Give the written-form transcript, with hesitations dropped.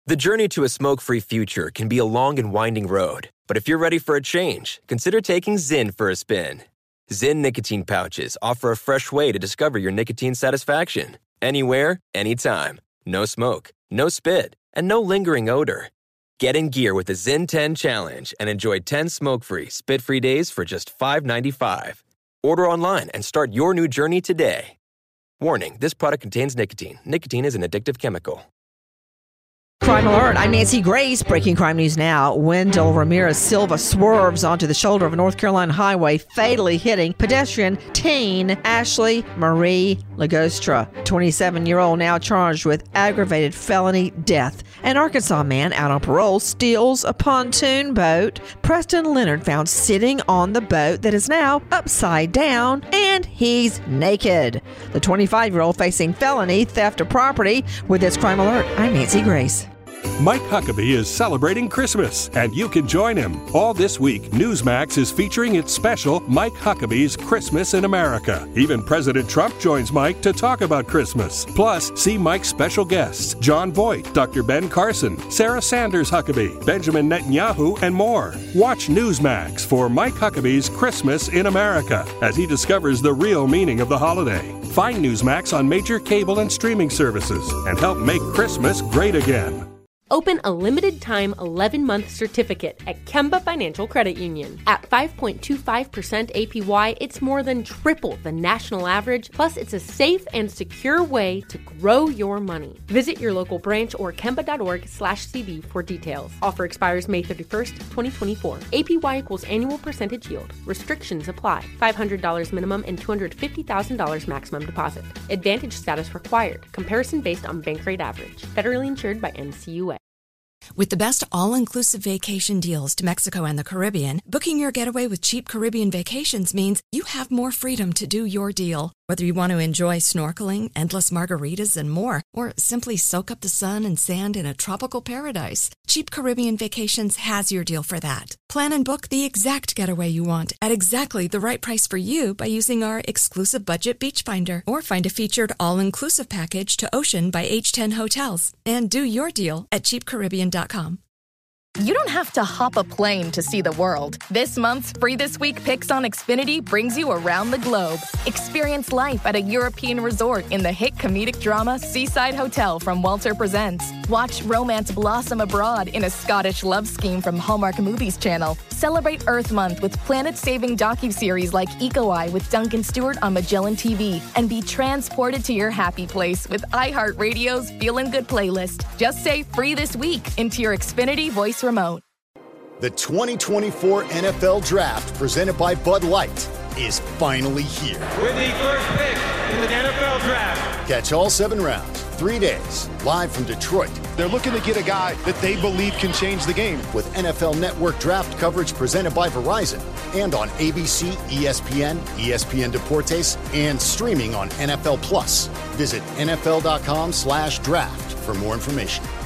The journey to a smoke-free future can be a long and winding road, but if you're ready for a change, consider taking Zyn for a spin. Zyn nicotine pouches offer a fresh way to discover your nicotine satisfaction. Anywhere, anytime. No smoke, no spit, and no lingering odor. Get in gear with the Zyn 10 Challenge and enjoy 10 smoke-free, spit-free days for just $5.95. Order online and start your new journey today. Warning, this product contains nicotine. Nicotine is an addictive chemical. Crime Alert, I'm Nancy Grace. Breaking crime news now. Wendell Ramirez Silva swerves onto the shoulder of a North Carolina highway, fatally hitting pedestrian teen Ashley Marie Lagostra, 27-year-old, now charged with aggravated felony death. An Arkansas man out on parole steals a pontoon boat. Preston Leonard found sitting on the boat that is now upside down, and he's naked. The 25-year-old facing felony theft of property. With this Crime Alert, I'm Nancy Grace. Mike Huckabee is celebrating Christmas, and you can join him. All this week, Newsmax is featuring its special Mike Huckabee's Christmas in America. Even President Trump joins Mike to talk about Christmas. Plus, see Mike's special guests, John Voight, Dr. Ben Carson, Sarah Sanders Huckabee, Benjamin Netanyahu, and more. Watch Newsmax for Mike Huckabee's Christmas in America as he discovers the real meaning of the holiday. Find Newsmax on major cable and streaming services and help make Christmas great again. Open a limited-time 11-month certificate at Kemba Financial Credit Union. At 5.25% APY, it's more than triple the national average, plus it's a safe and secure way to grow your money. Visit your local branch or kemba.org/CD for details. Offer expires May 31st, 2024. APY equals annual percentage yield. Restrictions apply. $500 minimum and $250,000 maximum deposit. Advantage status required. Comparison based on bank rate average. Federally insured by NCUA. With the best all-inclusive vacation deals to Mexico and the Caribbean, booking your getaway with Cheap Caribbean Vacations means you have more freedom to do your deal. Whether you want to enjoy snorkeling, endless margaritas, and more, or simply soak up the sun and sand in a tropical paradise, Cheap Caribbean Vacations has your deal for that. Plan and book the exact getaway you want at exactly the right price for you by using our exclusive budget beach finder, or find a featured all-inclusive package to Ocean by H10 Hotels and do your deal at cheapcaribbean.com. You don't have to hop a plane to see the world. This month's Free This Week Picks on Xfinity brings you around the globe. Experience life at a European resort in the hit comedic drama Seaside Hotel from Walter Presents. Watch romance blossom abroad in a Scottish love scheme from Hallmark Movies Channel. Celebrate Earth Month with planet-saving docuseries like Eco Eye with Duncan Stewart on Magellan TV. And be transported to your happy place with iHeartRadio's Feelin' Good playlist. Just say Free This Week into your Xfinity voice remote. The 2024 NFL Draft, presented by Bud Light, is finally here. With the first pick in the NFL Draft. Catch all 7 rounds, 3 days, live from Detroit. They're looking to get a guy that they believe can change the game. With NFL Network Draft coverage presented by Verizon and on ABC, ESPN, ESPN Deportes, and streaming on NFL Plus. Visit NFL.com/draft for more information.